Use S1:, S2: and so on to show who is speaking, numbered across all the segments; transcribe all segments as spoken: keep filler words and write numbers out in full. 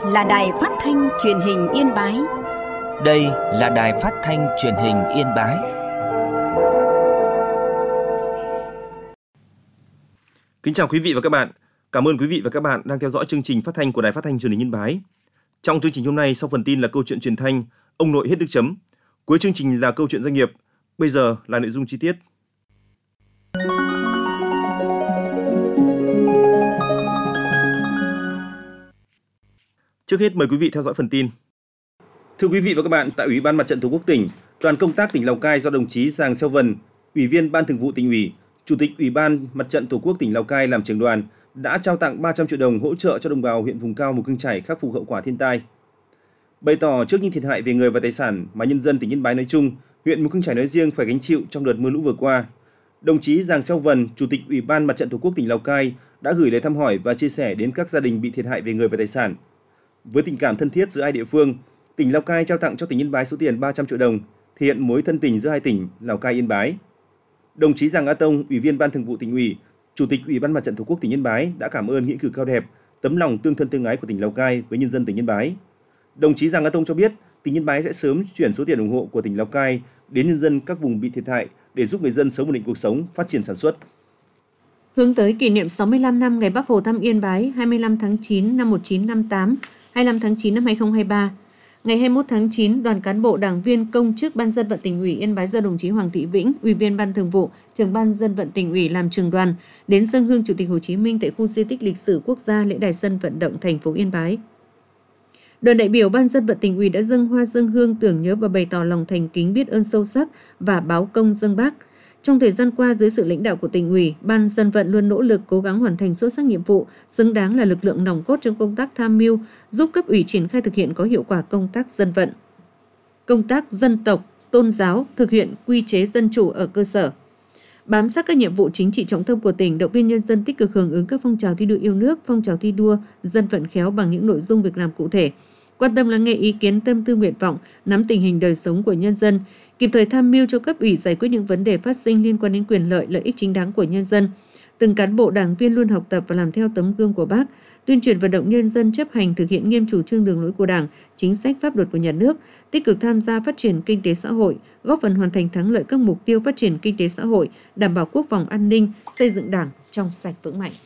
S1: là Đài Phát thanh Truyền hình Yên Bái.
S2: Đây là Đài Phát thanh Truyền hình Yên Bái.
S3: Kính chào quý vị và các bạn. Cảm ơn quý vị và các bạn đang theo dõi chương trình phát thanh của Đài Phát thanh Truyền hình Yên Bái. Trong chương trình hôm nay, sau phần tin là câu chuyện truyền thanh Ông nội hết nước chấm. Cuối chương trình là câu chuyện doanh nghiệp. Bây giờ là nội dung chi tiết. Trước hết mời quý vị theo dõi phần tin. Thưa quý vị và các bạn, tại Ủy ban Mặt trận Tổ quốc tỉnh, đoàn công tác tỉnh Lào Cai do đồng chí Giàng Xeo Vần, Ủy viên Ban Thường vụ Tỉnh ủy, Chủ tịch Ủy ban Mặt trận Tổ quốc tỉnh Lào Cai làm trưởng đoàn đã trao tặng ba trăm triệu đồng hỗ trợ cho đồng bào huyện vùng cao Mù Căng Chải khắc phục hậu quả thiên tai. Bày tỏ trước những thiệt hại về người và tài sản mà nhân dân tỉnh Yên Bái nói chung, huyện Mù Căng Chải nói riêng phải gánh chịu trong đợt mưa lũ vừa qua, đồng chí Giàng Xeo Vần, Chủ tịch Ủy ban Mặt trận Tổ quốc tỉnh Lào Cai đã gửi lời thăm hỏi và chia sẻ đến các gia đình bị thiệt hại về người và tài sản. Với tình cảm thân thiết giữa hai địa phương, tỉnh Lào Cai trao tặng cho tỉnh Yên Bái số tiền ba trăm triệu đồng, thể hiện mối thân tình giữa hai tỉnh Lào Cai Yên Bái. Đồng chí Giàng A Tông, Ủy viên Ban Thường vụ Tỉnh ủy, Chủ tịch Ủy ban Mặt trận Tổ quốc tỉnh Yên Bái đã cảm ơn nghĩa cử cao đẹp, tấm lòng tương thân tương ái của tỉnh Lào Cai với nhân dân tỉnh Yên Bái. Đồng chí Giàng A Tông cho biết, tỉnh Yên Bái sẽ sớm chuyển số tiền ủng hộ của tỉnh Lào Cai đến nhân dân các vùng bị thiệt hại để giúp người dân sớm ổn định cuộc sống, phát triển sản xuất.
S4: Hướng tới kỷ niệm sáu mươi lăm năm ngày Bác Hồ thăm Yên Bái hai mươi lăm tháng chín năm một nghìn chín trăm năm mươi tám, hai mươi lăm tháng chín năm hai nghìn không trăm hai mươi ba. Ngày hai mươi mốt tháng chín, đoàn cán bộ đảng viên công chức Ban Dân vận Tỉnh ủy Yên Bái do đồng chí Hoàng Thị Vĩnh, Ủy viên Ban Thường vụ, Trưởng Ban Dân vận Tỉnh ủy làm trưởng đoàn đến dâng hương Chủ tịch Hồ Chí Minh tại khu di tích lịch sử quốc gia lễ đài sân vận động thành phố Yên Bái. Đoàn đại biểu Ban Dân vận Tỉnh ủy đã dâng hoa dâng hương tưởng nhớ và bày tỏ lòng thành kính biết ơn sâu sắc và báo công dâng Bác. Trong thời gian qua, dưới sự lãnh đạo của Tỉnh ủy, Ban Dân vận luôn nỗ lực cố gắng hoàn thành xuất sắc nhiệm vụ, xứng đáng là lực lượng nòng cốt trong công tác tham mưu, giúp cấp ủy triển khai thực hiện có hiệu quả công tác dân vận. Công tác dân tộc, tôn giáo, thực hiện quy chế dân chủ ở cơ sở. Bám sát các nhiệm vụ chính trị trọng tâm của tỉnh, động viên nhân dân tích cực hưởng ứng các phong trào thi đua yêu nước, phong trào thi đua dân vận khéo bằng những nội dung việc làm cụ thể. Quan tâm lắng nghe ý kiến tâm tư nguyện vọng, nắm tình hình đời sống của nhân dân, kịp thời tham mưu cho cấp ủy giải quyết những vấn đề phát sinh liên quan đến quyền lợi, lợi ích chính đáng của nhân dân. Từng cán bộ đảng viên luôn học tập và làm theo tấm gương của Bác, tuyên truyền vận động nhân dân chấp hành thực hiện nghiêm chủ trương đường lối của Đảng, chính sách pháp luật của nhà nước, tích cực tham gia phát triển kinh tế xã hội, góp phần hoàn thành thắng lợi các mục tiêu phát triển kinh tế xã hội, đảm bảo quốc phòng an ninh, xây dựng Đảng trong sạch vững mạnh.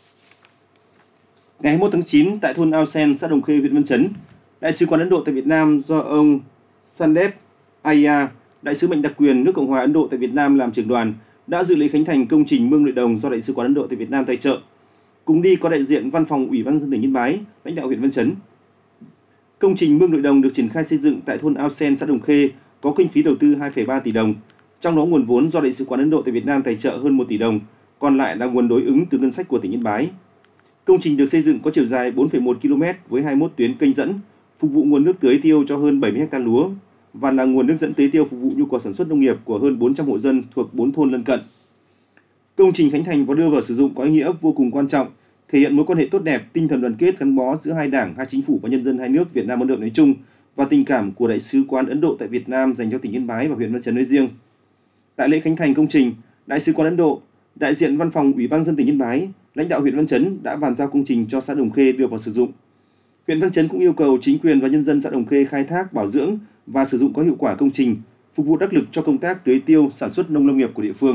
S3: Ngày hai mươi mốt tháng chín, tại thôn Ao Sen, xã Đồng Khê, huyện Văn Chấn, Đại sứ quán Ấn Độ tại Việt Nam do ông Sandeep Aiya, Đại sứ mệnh đặc quyền nước Cộng hòa Ấn Độ tại Việt Nam làm trưởng đoàn, đã dự lễ khánh thành công trình mương nội đồng do Đại sứ quán Ấn Độ tại Việt Nam tài trợ. Cùng đi có đại diện Văn phòng Ủy ban nhân dân tỉnh Yên Bái, lãnh đạo huyện Văn Chấn. Công trình mương nội đồng được triển khai xây dựng tại thôn Ao Sen, xã Đồng Khê, có kinh phí đầu tư hai phẩy ba tỷ đồng. Trong đó nguồn vốn do Đại sứ quán Ấn Độ tại Việt Nam tài trợ hơn một tỷ đồng, còn lại là nguồn đối ứng từ ngân sách của tỉnh Yên Bái. Công trình được xây dựng có chiều dài bốn phẩy một ki lô mét với hai mươi mốt tuyến kênh dẫn, phục vụ nguồn nước tưới tiêu cho hơn bảy mươi héc ta lúa và là nguồn nước dẫn tưới tiêu phục vụ nhu cầu sản xuất nông nghiệp của hơn bốn trăm hộ dân thuộc bốn thôn lân cận. Công trình khánh thành và đưa vào sử dụng có ý nghĩa vô cùng quan trọng, thể hiện mối quan hệ tốt đẹp, tinh thần đoàn kết gắn bó giữa hai đảng, hai chính phủ và nhân dân hai nước Việt Nam Ấn Độ nói chung và tình cảm của Đại sứ quán Ấn Độ tại Việt Nam dành cho tỉnh Yên Bái và huyện Văn Chấn nói riêng. Tại lễ khánh thành công trình, Đại sứ quán Ấn Độ, đại diện Văn phòng Ủy ban nhân dân tỉnh Yên Bái, lãnh đạo huyện Văn Chấn đã bàn giao công trình cho xã Đồng Khê đưa vào sử dụng. Huyện Văn Chấn cũng yêu cầu chính quyền và nhân dân xã Đồng Khê khai thác, bảo dưỡng và sử dụng có hiệu quả công trình, phục vụ đắc lực cho công tác tưới tiêu, sản xuất nông lâm nghiệp của địa phương.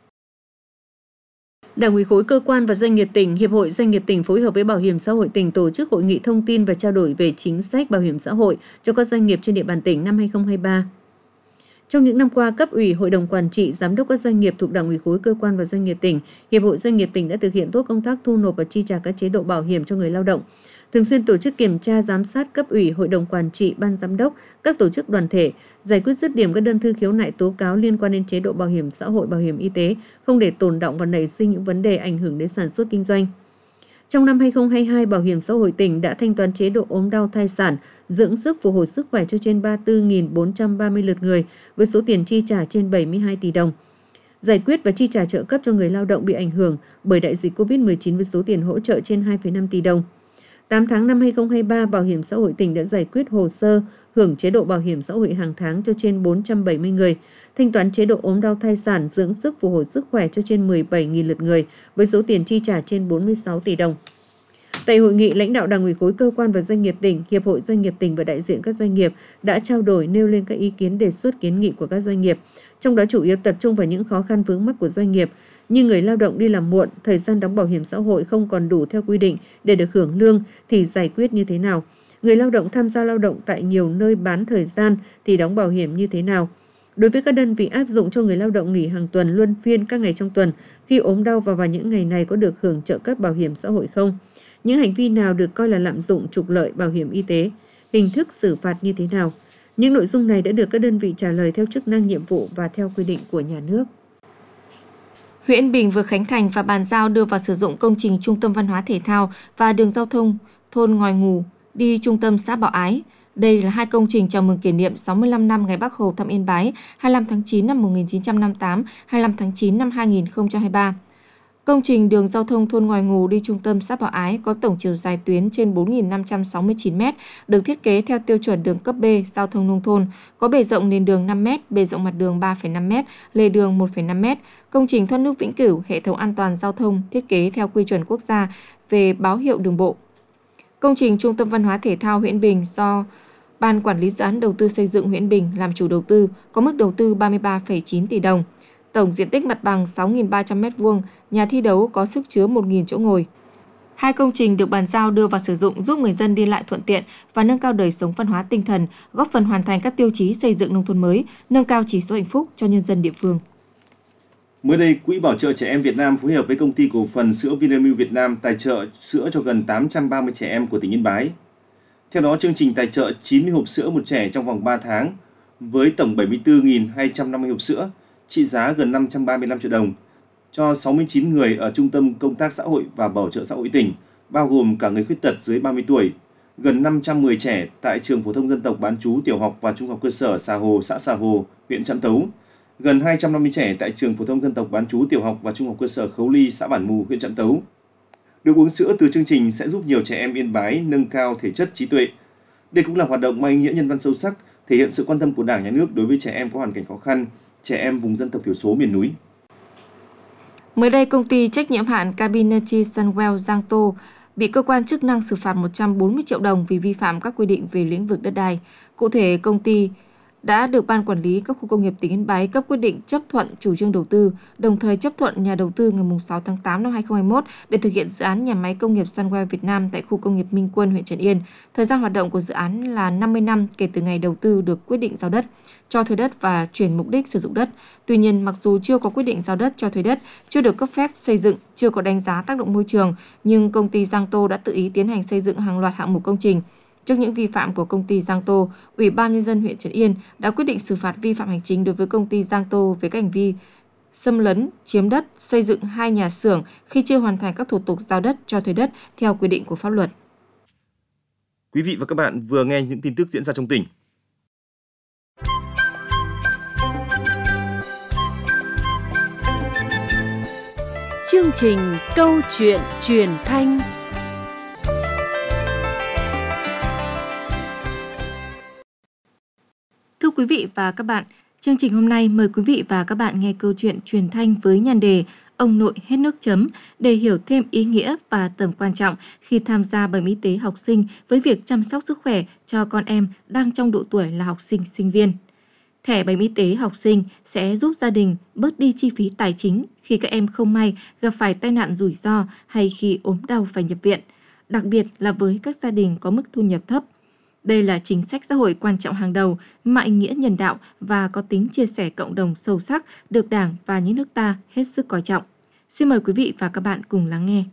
S4: Đảng ủy khối cơ quan và doanh nghiệp tỉnh, Hiệp hội Doanh nghiệp tỉnh phối hợp với Bảo hiểm xã hội tỉnh tổ chức hội nghị thông tin và trao đổi về chính sách bảo hiểm xã hội cho các doanh nghiệp trên địa bàn tỉnh năm hai nghìn không trăm hai mươi ba. Trong những năm qua, cấp ủy, hội đồng quản trị, giám đốc các doanh nghiệp thuộc Đảng ủy khối cơ quan và doanh nghiệp tỉnh, Hiệp hội Doanh nghiệp tỉnh đã thực hiện tốt công tác thu nộp và chi trả các chế độ bảo hiểm cho người lao động, thường xuyên tổ chức kiểm tra giám sát cấp ủy, hội đồng quản trị, ban giám đốc, các tổ chức đoàn thể, giải quyết dứt điểm các đơn thư khiếu nại tố cáo liên quan đến chế độ bảo hiểm xã hội, bảo hiểm y tế, không để tồn đọng và nảy sinh những vấn đề ảnh hưởng đến sản xuất kinh doanh. Trong năm hai nghìn không trăm hai mươi hai, Bảo hiểm xã hội tỉnh đã thanh toán chế độ ốm đau thai sản, dưỡng sức phục hồi sức khỏe cho trên ba mươi tư nghìn bốn trăm ba mươi lượt người với số tiền chi trả trên bảy mươi hai tỷ đồng. Giải quyết và chi trả trợ cấp cho người lao động bị ảnh hưởng bởi đại dịch cô vít mười chín với số tiền hỗ trợ trên hai phẩy năm tỷ đồng. tám tháng năm hai nghìn không trăm hai mươi ba, Bảo hiểm xã hội tỉnh đã giải quyết hồ sơ hưởng chế độ bảo hiểm xã hội hàng tháng cho trên bốn trăm bảy mươi người, thanh toán chế độ ốm đau thai sản, dưỡng sức phục hồi sức khỏe cho trên mười bảy nghìn lượt người với số tiền chi trả trên bốn mươi sáu tỷ đồng. Tại hội nghị, lãnh đạo Đảng ủy khối cơ quan và doanh nghiệp tỉnh, Hiệp hội Doanh nghiệp tỉnh và đại diện các doanh nghiệp đã trao đổi nêu lên các ý kiến đề xuất kiến nghị của các doanh nghiệp. Trong đó chủ yếu tập trung vào những khó khăn vướng mắc của doanh nghiệp như người lao động đi làm muộn, thời gian đóng bảo hiểm xã hội không còn đủ theo quy định để được hưởng lương thì giải quyết như thế nào. Người lao động tham gia lao động tại nhiều nơi bán thời gian thì đóng bảo hiểm như thế nào. Đối với các đơn vị áp dụng cho người lao động nghỉ hàng tuần luân phiên các ngày trong tuần, khi ốm đau và vào những ngày này có được hưởng trợ cấp bảo hiểm xã hội không? Những hành vi nào được coi là lạm dụng trục lợi bảo hiểm y tế? Hình thức xử phạt như thế nào? Những nội dung này đã được các đơn vị trả lời theo chức năng nhiệm vụ và theo quy định của nhà nước.
S5: Huyện Yên Bình vừa khánh thành và bàn giao đưa vào sử dụng công trình Trung tâm Văn hóa Thể thao và đường giao thông thôn Ngòi Ngù đi trung tâm xã Bảo Ái. Đây là hai công trình chào mừng kỷ niệm sáu mươi lăm năm ngày Bác Hồ thăm Yên Bái hai mươi lăm tháng chín năm một nghìn chín trăm năm mươi tám, hai mươi lăm tháng chín năm hai nghìn không trăm hai mươi ba. Công trình đường giao thông thôn Ngòi Ngù đi trung tâm xã Bảo Ái có tổng chiều dài tuyến trên bốn nghìn năm trăm sáu mươi chín mét, được thiết kế theo tiêu chuẩn đường cấp B giao thông nông thôn, có bề rộng nền đường năm mét, bề rộng mặt đường ba phẩy năm mét, lề đường một phẩy năm mét. Công trình thoát nước vĩnh cửu, hệ thống an toàn giao thông thiết kế theo quy chuẩn quốc gia về báo hiệu đường bộ. Công trình Trung tâm Văn hóa Thể thao huyện Yên Bình do Ban Quản lý Dự án Đầu tư xây dựng huyện Yên Bình làm chủ đầu tư, có mức đầu tư ba mươi ba phẩy chín tỷ đồng. Tổng diện tích mặt bằng sáu nghìn ba trăm mét vuông, nhà thi đấu có sức chứa một nghìn chỗ ngồi. Hai công trình được bàn giao đưa vào sử dụng giúp người dân đi lại thuận tiện và nâng cao đời sống văn hóa tinh thần, góp phần hoàn thành các tiêu chí xây dựng nông thôn mới, nâng cao chỉ số hạnh phúc cho nhân dân địa phương.
S3: Mới đây, Quỹ Bảo trợ Trẻ Em Việt Nam phối hợp với Công ty Cổ phần Sữa Vinamilk Việt Nam tài trợ sữa cho gần tám trăm ba mươi trẻ em của tỉnh Yên Bái. Theo đó, chương trình tài trợ chín mươi hộp sữa một trẻ trong vòng ba tháng với tổng bảy mươi tư nghìn hai trăm năm mươi hộp sữa, trị giá gần năm trăm ba mươi lăm triệu đồng, cho sáu mươi chín người ở Trung tâm Công tác Xã hội và Bảo trợ Xã hội tỉnh, bao gồm cả người khuyết tật dưới ba mươi tuổi, gần năm trăm mười trẻ tại Trường Phổ thông Dân tộc bán trú tiểu học và trung học cơ sở Xà Hồ, xã Xà Hồ, huyện Trạm Tấu, gần hai trăm năm mươi trẻ tại Trường Phổ thông Dân tộc bán trú tiểu học và trung học cơ sở Khấu Ly, xã Bản Mù, huyện Trạm Tấu. Được uống sữa từ chương trình sẽ giúp nhiều trẻ em Yên Bái nâng cao thể chất trí tuệ. Đây cũng là hoạt động mang ý nghĩa nhân văn sâu sắc, thể hiện sự quan tâm của Đảng, Nhà nước đối với trẻ em có hoàn cảnh khó khăn, trẻ em vùng dân tộc thiểu số miền núi.
S5: Mới đây, công ty trách nhiệm hạn Cabinetti Sunwell Giang Tô bị cơ quan chức năng xử phạt một trăm bốn mươi triệu đồng vì vi phạm các quy định về lĩnh vực đất đai. Cụ thể, công ty đã được Ban Quản lý các khu công nghiệp tỉnh Yên Bái cấp quyết định chấp thuận chủ trương đầu tư, đồng thời chấp thuận nhà đầu tư ngày sáu tháng tám năm hai nghìn không trăm hai mươi mốt để thực hiện dự án nhà máy công nghiệp Sunwell Việt Nam tại khu công nghiệp Minh Quân, huyện Trấn Yên. Thời gian hoạt động của dự án là năm mươi năm kể từ ngày đầu tư được quyết định giao đất, cho thuê đất và chuyển mục đích sử dụng đất. Tuy nhiên, mặc dù chưa có quyết định giao đất cho thuê đất, chưa được cấp phép xây dựng, chưa có đánh giá tác động môi trường, nhưng công ty Giang Tô đã tự ý tiến hành xây dựng hàng loạt hạng mục công trình. Trước những vi phạm của công ty Giang Tô, Ủy ban Nhân dân huyện Trấn Yên đã quyết định xử phạt vi phạm hành chính đối với công ty Giang Tô về các hành vi xâm lấn, chiếm đất, xây dựng hai nhà xưởng khi chưa hoàn thành các thủ tục giao đất cho thuê đất theo quy định của pháp luật.
S3: Quý vị và các bạn vừa nghe những tin tức diễn ra trong tỉnh.
S1: Chương trình Câu chuyện truyền thanh.
S5: Thưa quý vị và các bạn, chương trình hôm nay mời quý vị và các bạn nghe câu chuyện truyền thanh với nhan đề Ông nội hết nước chấm để hiểu thêm ý nghĩa và tầm quan trọng khi tham gia bảo hiểm y tế học sinh với việc chăm sóc sức khỏe cho con em đang trong độ tuổi là học sinh, sinh viên. Thẻ bảo hiểm y tế học sinh sẽ giúp gia đình bớt đi chi phí tài chính khi các em không may gặp phải tai nạn rủi ro hay khi ốm đau phải nhập viện, đặc biệt là với các gia đình có mức thu nhập thấp. Đây là chính sách xã hội quan trọng hàng đầu, mang ý nghĩa nhân đạo và có tính chia sẻ cộng đồng sâu sắc được Đảng và Nhà nước ta hết sức coi trọng. Xin mời quý vị và các bạn cùng lắng nghe.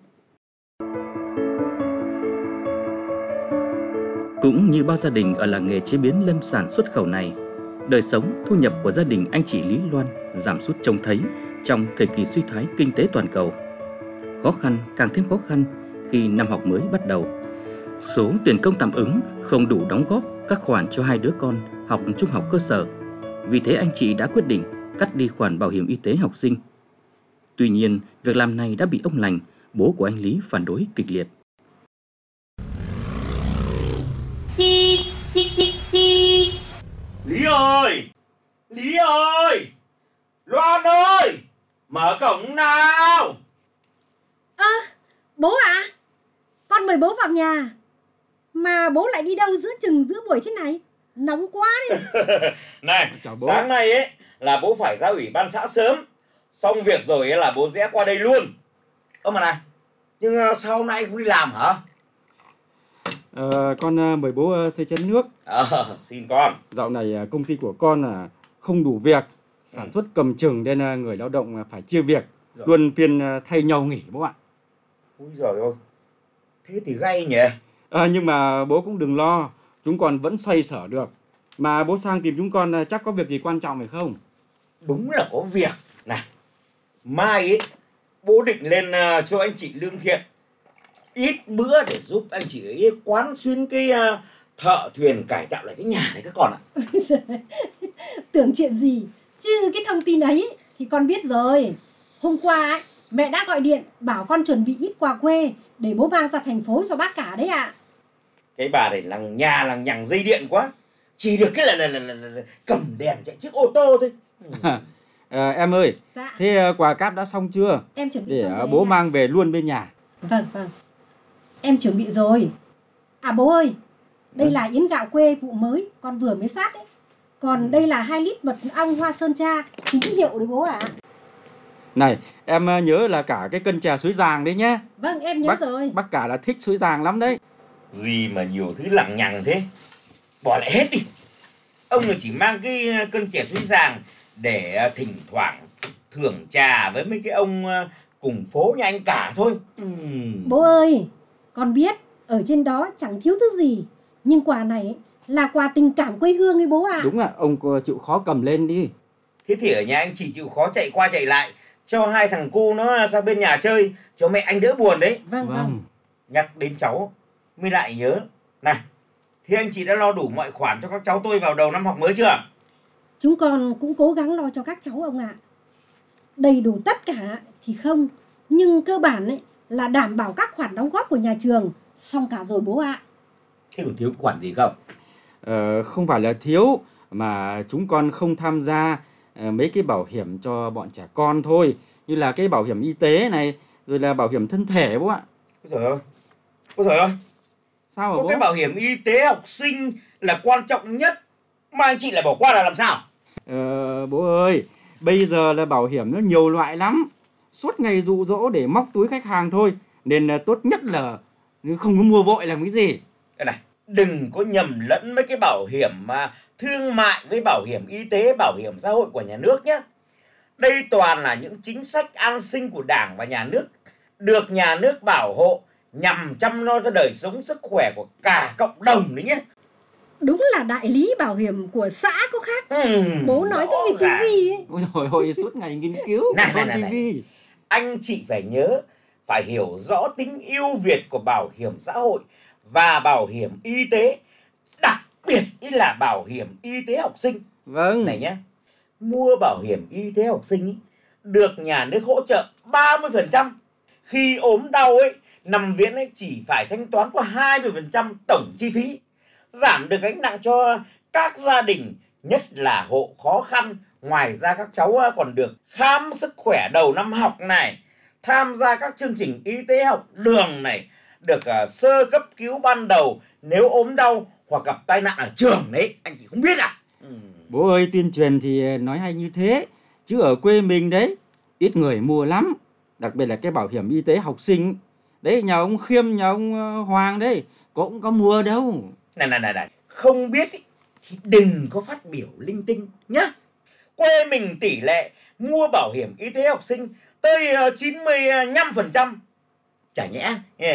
S6: Cũng như bao gia đình ở làng nghề chế biến lâm sản xuất khẩu này, đời sống, thu nhập của gia đình anh chị Lý Loan giảm sút trông thấy trong thời kỳ suy thoái kinh tế toàn cầu. Khó khăn càng thêm khó khăn khi năm học mới bắt đầu. Số tiền công tạm ứng không đủ đóng góp các khoản cho hai đứa con học trung học cơ sở. Vì thế anh chị đã quyết định cắt đi khoản bảo hiểm y tế học sinh. Tuy nhiên, việc làm này đã bị ông Lành, bố của anh Lý, phản đối kịch liệt.
S7: Lý ơi! Lý ơi! Loan ơi! Mở cổng nào!
S8: Ơ, à, bố à? con mời bố vào nhà. Mà bố lại đi đâu giữa chừng giữa buổi thế này? Nóng quá đi.
S7: Này, sáng nay ấy là bố phải ra ủy ban xã sớm. Xong việc rồi ấy là bố rẽ qua đây luôn. Ơ mà này, nhưng sao hôm nay không đi làm hả?
S9: Ờ, con uh, mời bố uh, xây chén nước.
S7: Ờ, xin con.
S9: Dạo này uh, công ty của con là uh, không đủ việc, sản ừ. xuất cầm chừng nên uh, người lao động uh, phải chia việc, rồi. Luân phiên uh, thay nhau nghỉ bố ạ.
S7: Úi giời ơi, thế thì gay nhỉ?
S9: À, nhưng mà bố cũng đừng lo, chúng con vẫn xoay sở được. Mà bố sang tìm chúng con uh, chắc có việc gì quan trọng phải không?
S7: Đúng là có việc. Này, mai ấy, bố định lên uh, cho anh chị lương thiện ít bữa để giúp anh chị ấy quán xuyến cái uh, thợ thuyền cải tạo lại cái nhà này các con ạ.
S8: Tưởng chuyện gì, chứ cái thông tin ấy thì con biết rồi. Hôm qua ấy, mẹ đã gọi điện bảo con chuẩn bị ít quà quê để bố mang ra thành phố cho bác cả đấy ạ. À.
S7: Cái bà này lằng nhà lằng nhằng dây điện quá, chỉ được cái là, là, là, là, là cầm đèn chạy chiếc ô tô thôi.
S9: À, à, em ơi, dạ. Thế uh, quà cáp đã xong chưa?
S8: Em chuẩn bị
S9: để
S8: xong rồi
S9: bố mang về luôn bên nhà.
S8: Vâng, vâng. Em chuẩn bị rồi. À bố ơi, đây ừ. là yến gạo quê vụ mới, con vừa mới sát đấy. Còn ừ. đây là hai lít mật ong hoa sơn tra, chính hiệu đấy bố ạ. À.
S9: Này, em nhớ là cả cái cân chè suối giàng đấy nhé.
S8: Vâng, em nhớ
S9: bác,
S8: rồi.
S9: Bác cả là thích suối giàng lắm đấy.
S7: Gì mà nhiều thứ lằng nhằng thế. Bỏ lại hết đi. Ông là chỉ mang cái cân chè suối giàng để thỉnh thoảng thưởng trà với mấy cái ông cùng phố nhà anh cả thôi. uhm.
S8: Bố ơi, con biết ở trên đó chẳng thiếu thứ gì, nhưng quà này là quà tình cảm quê hương ấy bố ạ. À.
S9: Đúng ạ, ông chịu khó cầm lên đi.
S7: Thế thì ở nhà anh chỉ chịu khó chạy qua chạy lại cho hai thằng cu nó sang bên nhà chơi, cho mẹ anh đỡ buồn đấy.
S8: Vâng, vâng, vâng.
S7: Nhắc đến cháu mới lại nhớ. Này, thế anh chị đã lo đủ mọi khoản cho các cháu tôi vào đầu năm học mới chưa?
S8: Chúng con cũng cố gắng lo cho các cháu ông ạ. À. Đầy đủ tất cả thì không, nhưng cơ bản ấy là đảm bảo các khoản đóng góp của nhà trường xong cả rồi bố ạ. À.
S7: Thế còn thiếu khoản gì không?
S9: Ờ, không phải là thiếu, mà chúng con không tham gia uh, mấy cái bảo hiểm cho bọn trẻ con thôi, như là cái bảo hiểm y tế này, rồi là bảo hiểm thân thể bố ạ.
S7: Ôi trời ơi, ôi trời ơi.
S9: Sao hả
S7: có
S9: bố?
S7: Cái bảo hiểm y tế học sinh là quan trọng nhất mà anh chị lại bỏ qua là làm sao?
S9: Ờ, bố ơi, bây giờ là bảo hiểm nó nhiều loại lắm, suốt ngày dụ dỗ để móc túi khách hàng thôi, nên là tốt nhất là không có mua vội làm cái gì.
S7: Đây này, đừng có nhầm lẫn mấy cái bảo hiểm mà thương mại với bảo hiểm y tế, bảo hiểm xã hội của nhà nước nhé. Đây toàn là những chính sách an sinh của Đảng và nhà nước, được nhà nước bảo hộ nhằm chăm lo cho đời sống sức khỏe của cả cộng đồng đấy nhé.
S8: Đúng là đại lý bảo hiểm của xã có khác.
S7: Ừ,
S8: bố nói cái gì tivi ấy.
S9: Ôi trời ơi, suốt ngày nghiên cứu
S7: này,
S9: con
S7: này, này,
S9: tivi.
S7: Này. Anh chị phải nhớ, phải hiểu rõ tính ưu việt của bảo hiểm xã hội và bảo hiểm y tế, đặc biệt là bảo hiểm y tế học sinh.
S9: Vâng.
S7: Này nhé, mua bảo hiểm y tế học sinh ý, được nhà nước hỗ trợ ba mươi phần trăm. Khi ốm đau ấy, nằm viện ấy chỉ phải thanh toán qua hai mươi phần trăm tổng chi phí, giảm được gánh nặng cho các gia đình, nhất là hộ khó khăn. Ngoài ra các cháu còn được khám sức khỏe đầu năm học này, tham gia các chương trình y tế học đường này, được uh, sơ cấp cứu ban đầu nếu ốm đau hoặc gặp tai nạn ở trường đấy. Anh chị không biết à? Ừ.
S9: Bố ơi, tuyên truyền thì nói hay như thế, chứ ở quê mình đấy ít người mua lắm, đặc biệt là cái bảo hiểm y tế học sinh đấy, nhà ông Khiêm, nhà ông Hoàng đấy cũng có mua đâu.
S7: Này này này này, không biết ý, thì đừng có phát biểu linh tinh nhá. Quê mình tỷ lệ mua bảo hiểm y tế học sinh tới chín mươi lăm phần trăm. Chả nhẽ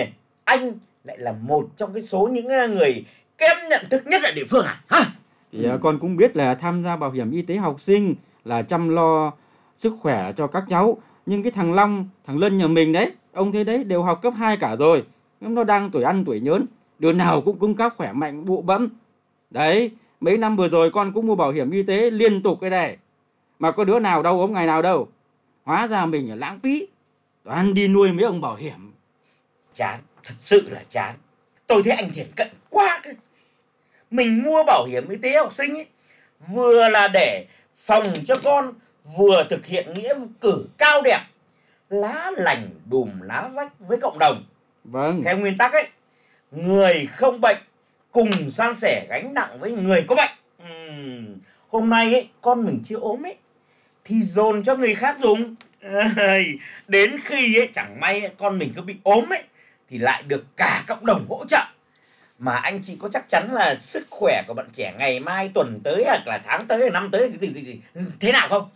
S7: anh lại là một trong cái số những người kém nhận thức nhất ở địa phương à? Hả?
S9: Thì ừ. con cũng biết là tham gia bảo hiểm y tế học sinh là chăm lo sức khỏe cho các cháu. Nhưng cái thằng Long, thằng Lân nhà mình đấy, ông thế đấy đều học cấp hai cả rồi. Nó đang tuổi ăn tuổi nhớn, đứa nào cũng cung cấp khỏe mạnh bụ bẫm. Đấy, mấy năm vừa rồi con cũng mua bảo hiểm y tế liên tục cái này. Mà có đứa nào đau ốm ngày nào đâu. Hóa ra mình là lãng phí, toàn đi nuôi mấy ông bảo hiểm.
S7: Chán, thật sự là chán. Tôi thấy anh thiển cận quá cơ. Mình mua bảo hiểm y tế học sinh ấy, vừa là để phòng cho con, vừa thực hiện nghĩa cử cao đẹp, lá lành đùm lá rách với cộng đồng.
S9: Vâng.
S7: Theo nguyên tắc ấy, người không bệnh cùng san sẻ gánh nặng với người có bệnh. Uhm, hôm nay ấy, con mình chưa ốm ấy, thì dồn cho người khác dùng. Đến khi ấy, chẳng may ấy, con mình có bị ốm ấy, thì lại được cả cộng đồng hỗ trợ. Mà anh chị có chắc chắn là sức khỏe của bạn trẻ ngày mai, tuần tới, hoặc là tháng tới, năm tới thì, thì, thì, thì thế nào không?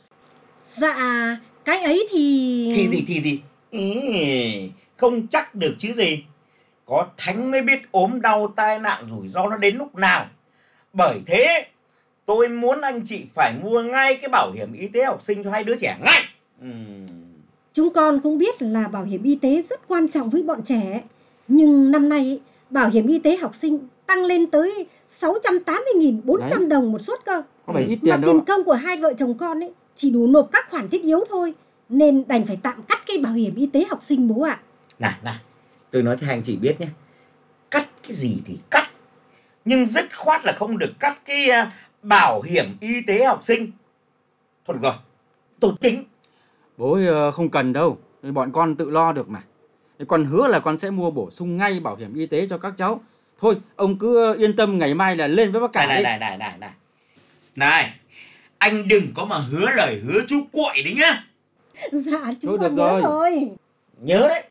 S8: Dạ, cái ấy thì...
S7: Thì thì thì thì ý, không chắc được chứ gì. Có thánh mới biết ốm đau tai nạn rủi ro nó đến lúc nào. Bởi thế tôi muốn anh chị phải mua ngay cái bảo hiểm y tế học sinh cho hai đứa trẻ ngay. uhm.
S8: Chúng con cũng biết là bảo hiểm y tế rất quan trọng với bọn trẻ. Nhưng năm nay bảo hiểm y tế học sinh tăng lên tới sáu trăm tám mươi nghìn bốn trăm đồng một suất cơ.
S9: Có phải ít
S8: Mà
S9: tiền đâu.
S8: tiền công của hai vợ chồng con ấy chỉ đủ nộp các khoản thiết yếu thôi, nên đành phải tạm cắt cái bảo hiểm y tế học sinh bố ạ.
S7: Này này, tôi nói cho anh chị biết nhé, cắt cái gì thì cắt, nhưng dứt khoát là không được cắt cái uh, bảo hiểm y tế học sinh. Thôi được rồi, tôi tính.
S9: Bố không cần đâu, bọn con tự lo được mà. Con hứa là con sẽ mua bổ sung ngay bảo hiểm y tế cho các cháu. Thôi, ông cứ yên tâm, ngày mai là lên với bác cả.
S7: Này này này này này. Này, anh đừng có mà hứa lời hứa chú cuội đấy nhá.
S8: Dạ, chú
S9: Thôi,
S8: con
S9: được
S8: nhớ
S9: rồi.
S8: rồi.
S7: Nhớ đấy.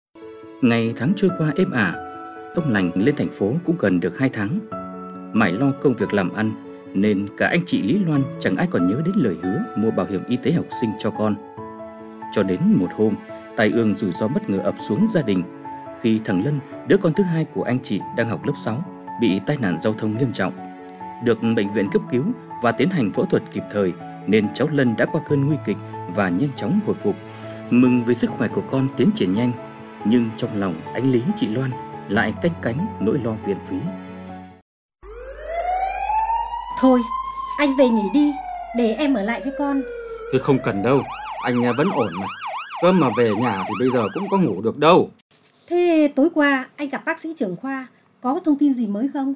S6: Ngày tháng trôi qua êm ả, ông Lành lên thành phố cũng gần được hai tháng. Mải lo công việc làm ăn nên cả anh chị Lý Loan chẳng ai còn nhớ đến lời hứa mua bảo hiểm y tế học sinh cho con. Cho đến một hôm, tai ương rủi ro bất ngờ ập xuống gia đình khi thằng Lân, đứa con thứ hai của anh chị đang học lớp sáu, bị tai nạn giao thông nghiêm trọng. Được bệnh viện cấp cứu và tiến hành phẫu thuật kịp thời nên cháu Lân đã qua cơn nguy kịch và nhanh chóng hồi phục. Mừng vì sức khỏe của con tiến triển nhanh, nhưng trong lòng anh Lý chị Loan lại canh cánh nỗi lo viện phí.
S8: Thôi, anh về nghỉ đi, để em ở lại với con.
S9: Tôi không cần đâu, anh vẫn ổn mà. Cơm mà về nhà thì bây giờ cũng có ngủ được đâu.
S8: Thế tối qua anh gặp bác sĩ trưởng khoa, có thông tin gì mới không?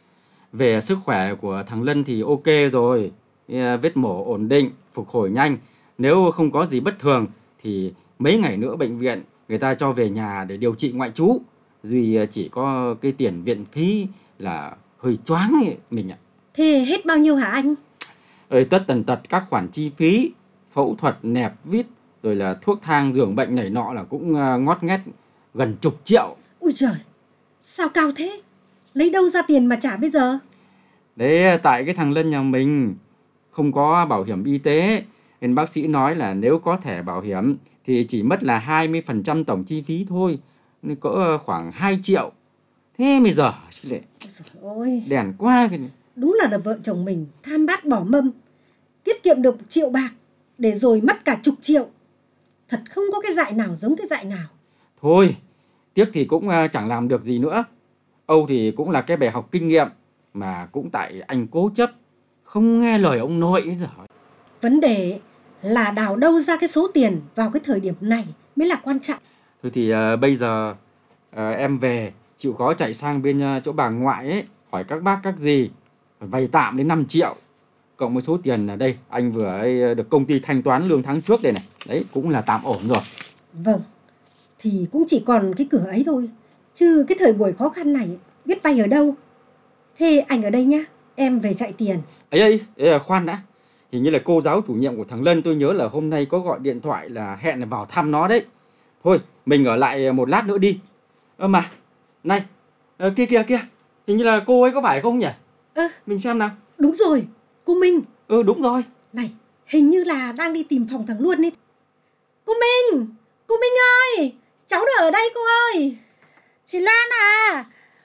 S9: Về sức khỏe của thằng Lân thì ok rồi, vết mổ ổn định, phục hồi nhanh. Nếu không có gì bất thường thì mấy ngày nữa bệnh viện người ta cho về nhà để điều trị ngoại trú. Duy chỉ có cái tiền viện phí là hơi choáng ấy, mình ạ.
S8: Thế hết bao nhiêu hả anh?
S9: Ơi, tất tần tật các khoản chi phí, phẫu thuật, nẹp vít, rồi là thuốc thang giường bệnh này nọ là cũng ngót nghét gần chục triệu.
S8: Ui trời, sao cao thế? Lấy đâu ra tiền mà trả bây giờ?
S9: Đấy, tại cái thằng Lân nhà mình không có bảo hiểm y tế, nên bác sĩ nói là nếu có thẻ bảo hiểm thì chỉ mất là hai mươi phần trăm tổng chi phí thôi, nên cỡ khoảng hai triệu. Thế bây giờ lại
S8: ôi,
S9: đèn quá cái này.
S8: Đúng là là vợ chồng mình tham bát bỏ mâm, tiết kiệm được triệu bạc để rồi mất cả chục triệu. Thật không có cái dại nào giống cái dại nào.
S9: Thôi, tiếc thì cũng chẳng làm được gì nữa. Âu thì cũng là cái bài học kinh nghiệm, mà cũng tại anh cố chấp, không nghe lời ông nội ấy rồi.
S8: Vấn đề là đào đâu ra cái số tiền vào cái thời điểm này mới là quan trọng.
S9: Thôi thì uh, bây giờ uh, em về chịu khó chạy sang bên uh, chỗ bà ngoại ấy, hỏi các bác các dì, vay tạm đến năm triệu. Cộng với số tiền là đây, anh vừa ấy, được công ty thanh toán lương tháng trước đây này. Đấy, cũng là tạm ổn rồi.
S8: Vâng, thì cũng chỉ còn cái cửa ấy thôi. Chứ cái thời buổi khó khăn này biết vay ở đâu. Thế anh ở đây nhá, em về chạy tiền.
S9: Ấy ấy, ấy khoan đã. Hình như là cô giáo chủ nhiệm của thằng Lân, tôi nhớ là hôm nay có gọi điện thoại là hẹn là vào thăm nó đấy. Thôi, mình ở lại một lát nữa đi. Ơ mà, này, à, kia kia kia, hình như là cô ấy có phải không nhỉ?
S8: Ơ, à,
S9: mình xem nào.
S8: Đúng rồi, cô Minh.
S9: Ừ, đúng rồi.
S8: Này, hình như là đang đi tìm phòng thằng Luân ấy. Cô Minh, cô Minh ơi, cháu đã ở đây cô ơi.
S10: Chị Loan à?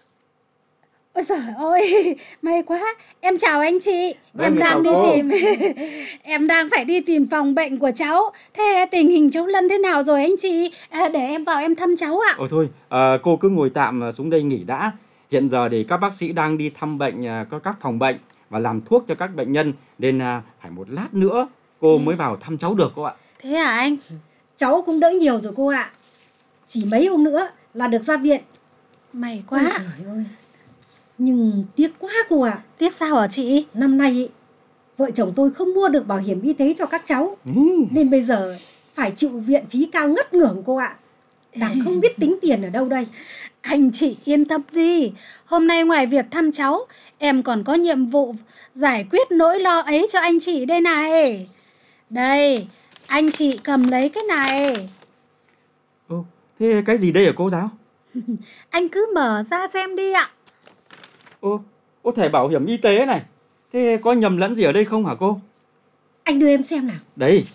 S10: Ôi giời ơi, may quá. Em chào anh chị.
S9: Đấy,
S10: em đang đi
S9: cô.
S10: tìm Em đang phải đi tìm phòng bệnh của cháu. Thế tình hình cháu Lân thế nào rồi anh chị? À, để em vào em thăm cháu ạ.
S9: Ồ thôi, à, cô cứ ngồi tạm xuống đây nghỉ đã. Hiện giờ thì các bác sĩ đang đi thăm bệnh, có các phòng bệnh và làm thuốc cho các bệnh nhân, nên phải một lát nữa cô mới vào thăm cháu được cô ạ.
S10: Thế à anh?
S8: Cháu cũng đỡ nhiều rồi cô ạ. Chỉ mấy hôm nữa là được ra viện.
S10: May quá.
S8: Ôi trời ơi. Nhưng tiếc quá cô ạ. À.
S10: Tiếc sao hả chị?
S8: Năm nay ý, vợ chồng tôi không mua được bảo hiểm y tế cho các cháu.
S9: Ừ.
S8: Nên bây giờ phải chịu viện phí cao ngất ngưởng cô ạ. À. Đang không biết tính tiền ở đâu đây.
S10: Anh chị yên tâm đi. Hôm nay ngoài việc thăm cháu, em còn có nhiệm vụ giải quyết nỗi lo ấy cho anh chị đây này. Đây, anh chị cầm lấy cái này.
S9: Ô, thế cái gì đây hả cô giáo?
S10: Anh cứ mở ra xem đi ạ.
S9: Ô, ô thẻ bảo hiểm y tế này. Thế có nhầm lẫn gì ở đây không hả cô?
S8: Anh đưa em xem nào.
S9: Đấy.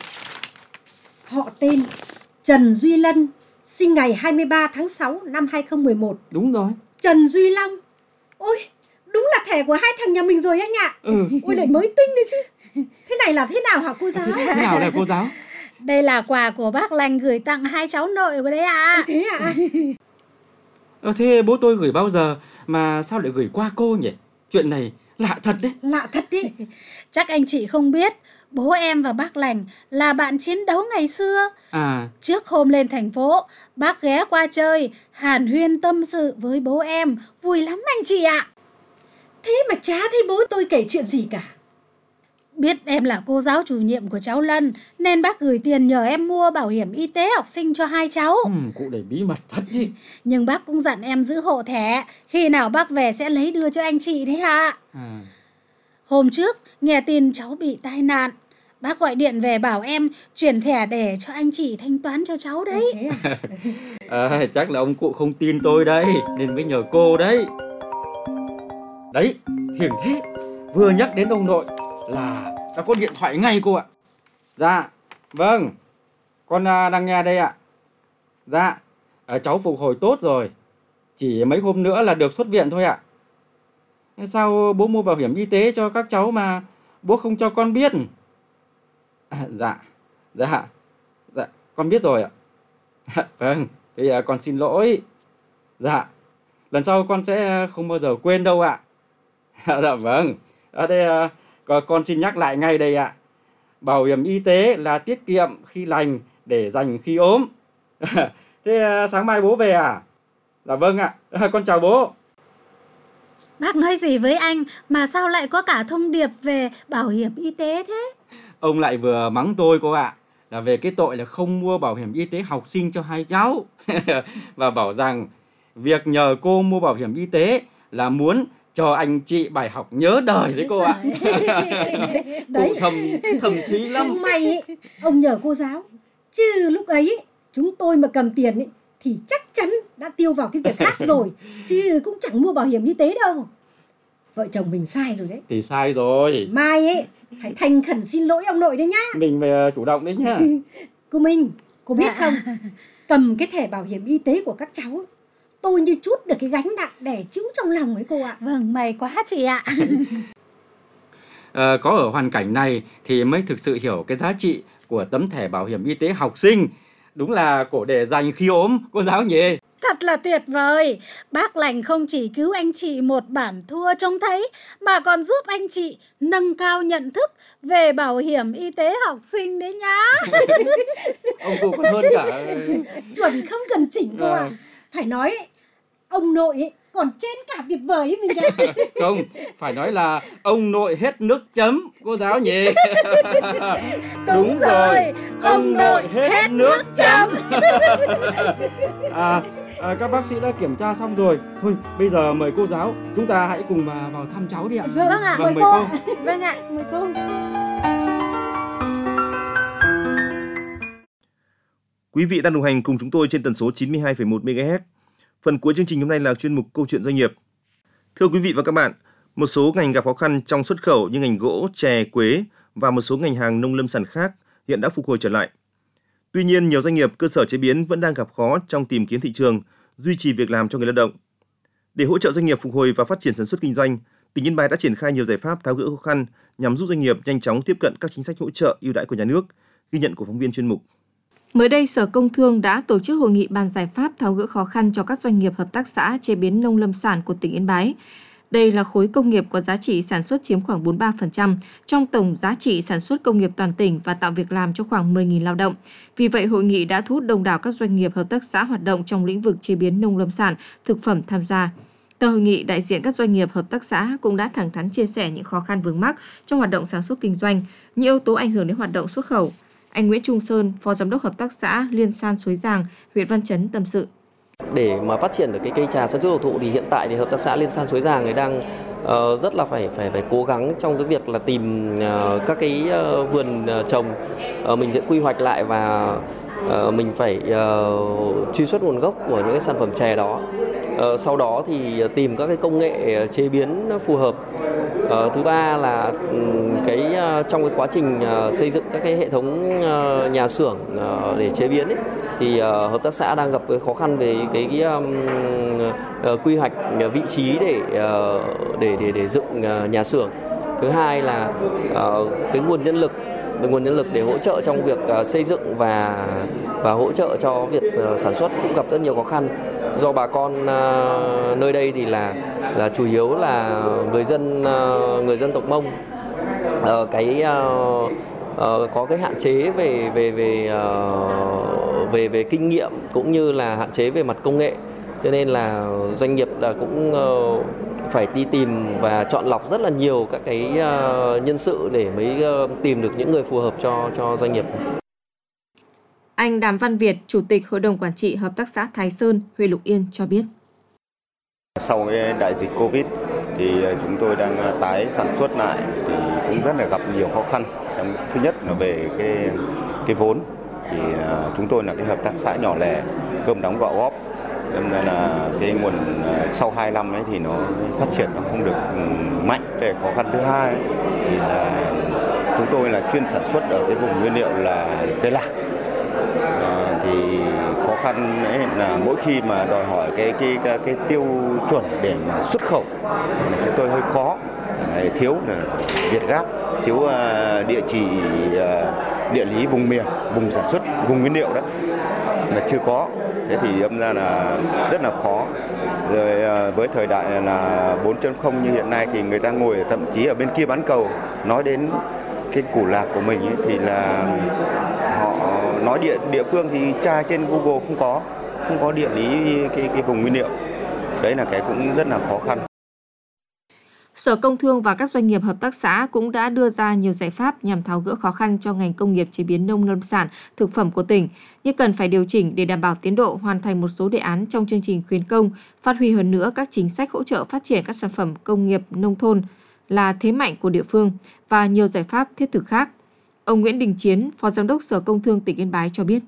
S8: Họ tên Trần Duy Lân, sinh ngày hai mươi ba tháng sáu năm hai không một một.
S9: Đúng rồi.
S8: Trần Duy Long. Ôi, đúng là thẻ của hai thằng nhà mình rồi anh ạ.
S9: Ừ.
S8: Ôi lại mới tinh đấy chứ. Thế này là thế nào hả cô giáo?
S9: Thế nào đây cô giáo?
S10: Đây là quà của bác Lành gửi tặng hai cháu nội của đấy ạ. À.
S8: Thế ạ? À?
S9: Ờ, thế bố tôi gửi bao giờ mà sao lại gửi qua cô nhỉ? Chuyện này lạ thật đấy.
S8: Lạ thật đấy.
S10: Chắc anh chị không biết, bố em và bác Lành là bạn chiến đấu ngày xưa.
S9: À.
S10: Trước hôm lên thành phố, bác ghé qua chơi, hàn huyên tâm sự với bố em, vui lắm anh chị ạ.
S8: Thế mà chả thấy bố tôi kể chuyện gì cả.
S10: Biết em là cô giáo chủ nhiệm của cháu Lân, nên bác gửi tiền nhờ em mua bảo hiểm y tế học sinh cho hai cháu.
S9: Ừ, cụ để bí mật thật đi.
S10: Nhưng bác cũng dặn em giữ hộ thẻ, khi nào bác về sẽ lấy đưa cho anh chị đấy ạ. À. Hôm trước, nghe tin cháu bị tai nạn, bác gọi điện về bảo em chuyển thẻ để cho anh chị thanh toán cho cháu đấy.
S8: À?
S9: À, chắc là ông cụ không tin tôi đây, nên mới nhờ cô đấy. Đấy, thiền thế, vừa nhắc đến ông nội là đã có điện thoại ngay cô ạ. Dạ, vâng, con đang nghe đây ạ. Dạ, cháu phục hồi tốt rồi, chỉ mấy hôm nữa là được xuất viện thôi ạ. Sao bố mua bảo hiểm y tế cho các cháu mà bố không cho con biết? À, dạ, dạ, dạ, con biết rồi ạ. Vâng, thì con xin lỗi. Dạ, lần sau con sẽ không bao giờ quên đâu ạ. Dạ vâng, ở đây con xin nhắc lại ngay đây ạ. Bảo hiểm y tế là tiết kiệm khi lành để dành khi ốm. Thế sáng mai bố về à? Dạ vâng ạ, con chào bố.
S10: Bác nói gì với anh mà sao lại có cả thông điệp về bảo hiểm y tế thế?
S9: Ông lại vừa mắng tôi cô ạ, là về cái tội là không mua bảo hiểm y tế học sinh cho hai cháu. Và bảo rằng việc nhờ cô mua bảo hiểm y tế là muốn cho anh chị bài học nhớ đời đấy cô ạ.
S8: Đấy.
S9: Cụ thầm, thầm thí lắm.
S8: May ấy, ông nhờ cô giáo. Chứ lúc ấy chúng tôi mà cầm tiền ấy, thì chắc chắn đã tiêu vào cái việc khác rồi. Chứ cũng chẳng mua bảo hiểm y tế đâu. Vợ chồng mình sai rồi đấy.
S9: Thì sai rồi.
S8: Mai ấy phải thành khẩn xin lỗi ông nội đấy nhá.
S9: Mình phải chủ động đấy nhá.
S8: Cô Minh, cô biết dạ. không, cầm cái thẻ bảo hiểm y tế của các cháu, tôi như chút được cái gánh nặng đè chịu trong lòng ấy cô ạ.
S10: Vâng, may quá chị ạ.
S9: À, có ở hoàn cảnh này thì mới thực sự hiểu cái giá trị của tấm thẻ bảo hiểm y tế học sinh. Đúng là cổ để dành khi ốm, cô giáo nhỉ?
S10: Thật là tuyệt vời. Bác Lành không chỉ cứu anh chị một bản thua trông thấy, mà còn giúp anh chị nâng cao nhận thức về bảo hiểm y tế học sinh đấy nhá.
S9: Ông cụ còn hơn cả.
S8: Chuẩn không cần chỉnh cô ạ. À. Phải nói ông nội ấy còn trên cả tuyệt vời ấy mình ạ.
S9: Không, phải nói là ông nội hết nước chấm, cô giáo nhỉ?
S10: Đúng, Đúng rồi, ông, ông nội hết, hết nước chấm.
S9: à, à, các bác sĩ đã kiểm tra xong rồi. Thôi, bây giờ mời cô giáo, chúng ta hãy cùng vào, vào thăm cháu đi ạ.
S10: Vâng ạ,
S9: vâng,
S10: mời, mời cô. cô. Vâng ạ, mời cô.
S3: Quý vị đang đồng hành cùng chúng tôi trên tần số chín mươi hai phẩy một mê ga héc. Phần cuối chương trình hôm nay là chuyên mục Câu chuyện doanh nghiệp. Thưa quý vị và các bạn, một số ngành gặp khó khăn trong xuất khẩu như ngành gỗ, chè, quế và một số ngành hàng nông lâm sản khác hiện đã phục hồi trở lại. Tuy nhiên, nhiều doanh nghiệp cơ sở chế biến vẫn đang gặp khó trong tìm kiếm thị trường, duy trì việc làm cho người lao động. Để hỗ trợ doanh nghiệp phục hồi và phát triển sản xuất kinh doanh, tỉnh Yên Bái đã triển khai nhiều giải pháp tháo gỡ khó khăn nhằm giúp doanh nghiệp nhanh chóng tiếp cận các chính sách hỗ trợ ưu đãi của nhà nước. Ghi nhận của phóng viên chuyên mục.
S5: Mới đây, Sở Công Thương đã tổ chức hội nghị bàn giải pháp tháo gỡ khó khăn cho các doanh nghiệp hợp tác xã chế biến nông lâm sản của tỉnh Yên Bái. Đây là khối công nghiệp có giá trị sản xuất chiếm khoảng bốn mươi ba phần trăm trong tổng giá trị sản xuất công nghiệp toàn tỉnh và tạo việc làm cho khoảng mười nghìn lao động. Vì vậy, hội nghị đã thu hút đông đảo các doanh nghiệp hợp tác xã hoạt động trong lĩnh vực chế biến nông lâm sản, thực phẩm tham gia. Tại hội nghị, đại diện các doanh nghiệp hợp tác xã cũng đã thẳng thắn chia sẻ những khó khăn vướng mắc trong hoạt động sản xuất kinh doanh, những yếu tố ảnh hưởng đến hoạt động xuất khẩu. Anh Nguyễn Trung Sơn, Phó Giám đốc Hợp tác xã Liên San Suối Giàng, huyện Văn Chấn tâm sự.
S11: Để mà phát triển được cái cây trà sản xuất tiêu thụ thì hiện tại thì Hợp tác xã Liên San Suối Giàng ấy đang uh, rất là phải phải phải cố gắng trong cái việc là tìm uh, các cái uh, vườn uh, trồng uh, mình sẽ quy hoạch lại và uh, mình phải uh, truy xuất nguồn gốc của những cái sản phẩm chè đó. Uh, sau đó thì tìm các cái công nghệ chế biến phù hợp. Uh, thứ ba là um, cái uh, trong cái quá trình uh, xây dựng các cái hệ thống uh, nhà xưởng uh, để chế biến ấy, thì uh, hợp tác xã đang gặp cái khó khăn về cái, cái um, uh, quy hoạch vị trí để uh, để để để dựng uh, nhà xưởng. Thứ hai là uh, cái nguồn nhân lực, nguồn nhân lực để hỗ trợ trong việc uh, xây dựng và và hỗ trợ cho việc uh, sản xuất cũng gặp rất nhiều khó khăn. Do bà con uh, nơi đây thì là là chủ yếu là người dân uh, người dân tộc Mông, uh, cái uh, uh, có cái hạn chế về về về uh, về về kinh nghiệm cũng như là hạn chế về mặt công nghệ, cho nên là doanh nghiệp là cũng uh, phải đi tìm và chọn lọc rất là nhiều các cái uh, nhân sự để mới uh, tìm được những người phù hợp cho cho doanh nghiệp.
S5: Anh Đàm Văn Việt, Chủ tịch Hội đồng Quản trị Hợp tác xã Thái Sơn, huyện Lục Yên cho biết.
S12: Sau cái đại dịch Covid thì chúng tôi đang tái sản xuất lại thì cũng rất là gặp nhiều khó khăn. Trong thứ nhất là về cái cái vốn, thì chúng tôi là cái hợp tác xã nhỏ lẻ, cơm đóng gạo góp, nên là cái nguồn sau hai năm ấy thì nó phát triển nó không được mạnh. Cái khó khăn thứ hai thì là chúng tôi là chuyên sản xuất ở cái vùng nguyên liệu là cây lạc. À, thì khó khăn ấy là mỗi khi mà đòi hỏi cái cái cái, cái tiêu chuẩn để mà xuất khẩu là chúng tôi hơi khó, à, thiếu là Việt Gáp, thiếu uh, địa chỉ uh, địa lý vùng miền, vùng sản xuất, vùng nguyên liệu đó là chưa có. Thế thì đâm ra là rất là khó. Rồi uh, với thời đại là bốn chấm không như hiện nay thì người ta ngồi thậm chí ở bên kia bán cầu nói đến cái củ lạc của mình ấy, thì là họ nói địa địa phương thì tra trên Google không có, không có địa lý cái cái vùng nguyên liệu. Đấy là cái cũng rất là khó khăn.
S5: Sở Công Thương và các doanh nghiệp hợp tác xã cũng đã đưa ra nhiều giải pháp nhằm tháo gỡ khó khăn cho ngành công nghiệp chế biến nông lâm sản, thực phẩm của tỉnh, như cần phải điều chỉnh để đảm bảo tiến độ hoàn thành một số đề án trong chương trình khuyến công, phát huy hơn nữa các chính sách hỗ trợ phát triển các sản phẩm công nghiệp nông thôn là thế mạnh của địa phương và nhiều giải pháp thiết thực khác. Ông Nguyễn Đình Chiến, Phó Giám đốc Sở Công Thương tỉnh Yên Bái cho biết.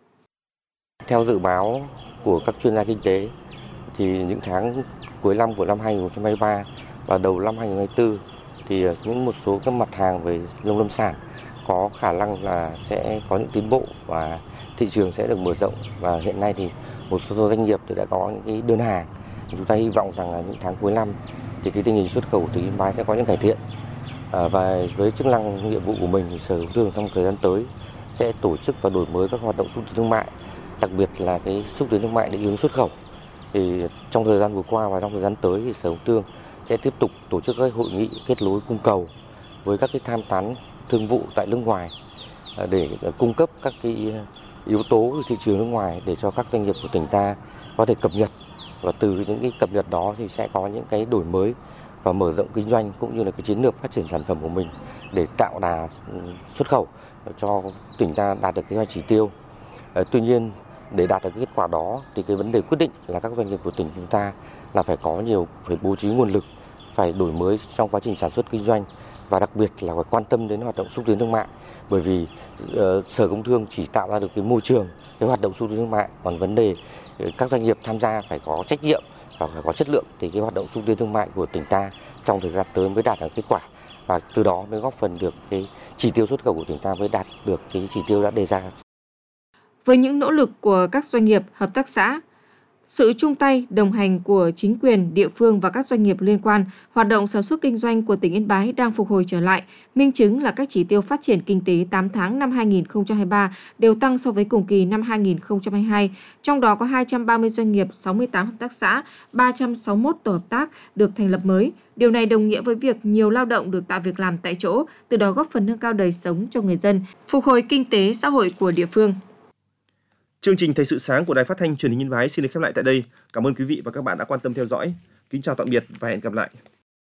S13: Theo dự báo của các chuyên gia kinh tế, thì những tháng cuối năm của năm hai nghìn không trăm hai mươi ba và đầu năm hai nghìn không trăm hai mươi tư thì những một số các mặt hàng về nông lâm sản có khả năng là sẽ có những tiến bộ và thị trường sẽ được mở rộng. Và hiện nay thì một số doanh nghiệp thì đã có những cái đơn hàng. Chúng ta hy vọng rằng là những tháng cuối năm thì cái tình hình xuất khẩu từ Yên Bái sẽ có những cải thiện. À, và với chức năng nhiệm vụ của mình thì Sở Công Thương trong thời gian tới sẽ tổ chức và đổi mới các hoạt động xúc tiến thương mại, đặc biệt là cái xúc tiến thương mại định hướng xuất khẩu. Thì trong thời gian vừa qua và trong thời gian tới thì Sở Công Thương sẽ tiếp tục tổ chức các hội nghị kết nối cung cầu với các cái tham tán thương vụ tại nước ngoài để cung cấp các cái yếu tố từ thị trường nước ngoài để cho các doanh nghiệp của tỉnh ta có thể cập nhật, và từ những cái cập nhật đó thì sẽ có những cái đổi mới và mở rộng kinh doanh cũng như là cái chiến lược phát triển sản phẩm của mình để tạo đà xuất khẩu cho tỉnh ta đạt được cái chỉ tiêu. À, tuy nhiên để đạt được cái kết quả đó thì cái vấn đề quyết định là các doanh nghiệp của tỉnh chúng ta là phải có nhiều, phải bố trí nguồn lực, phải đổi mới trong quá trình sản xuất kinh doanh và đặc biệt là phải quan tâm đến hoạt động xúc tiến thương mại, bởi vì uh, Sở Công Thương chỉ tạo ra được cái môi trường cái hoạt động xúc tiến thương mại, còn vấn đề uh, các doanh nghiệp tham gia phải có trách nhiệm và phải có chất lượng thì cái hoạt động xúc tiến thương mại của tỉnh ta trong thời gian tới mới đạt được kết quả, và từ đó mới góp phần được cái chỉ tiêu xuất khẩu của tỉnh ta mới đạt được cái chỉ tiêu đã đề ra.
S5: Với những nỗ lực của các doanh nghiệp, hợp tác xã, sự chung tay, đồng hành của chính quyền, địa phương và các doanh nghiệp liên quan, hoạt động sản xuất kinh doanh của tỉnh Yên Bái đang phục hồi trở lại. Minh chứng là các chỉ tiêu phát triển kinh tế tám tháng năm hai nghìn không trăm hai mươi ba đều tăng so với cùng kỳ năm hai nghìn không trăm hai mươi hai. Trong đó có hai trăm ba mươi doanh nghiệp, sáu mươi tám hợp tác xã, ba trăm sáu mươi mốt tổ hợp tác được thành lập mới. Điều này đồng nghĩa với việc nhiều lao động được tạo việc làm tại chỗ, từ đó góp phần nâng cao đời sống cho người dân, phục hồi kinh tế xã hội của địa phương.
S3: Chương trình Thời sự sáng của Đài Phát thanh Truyền hình Yên Bái xin được khép lại tại đây. Cảm ơn quý vị và các bạn đã quan tâm theo dõi. Kính chào tạm biệt và hẹn gặp lại.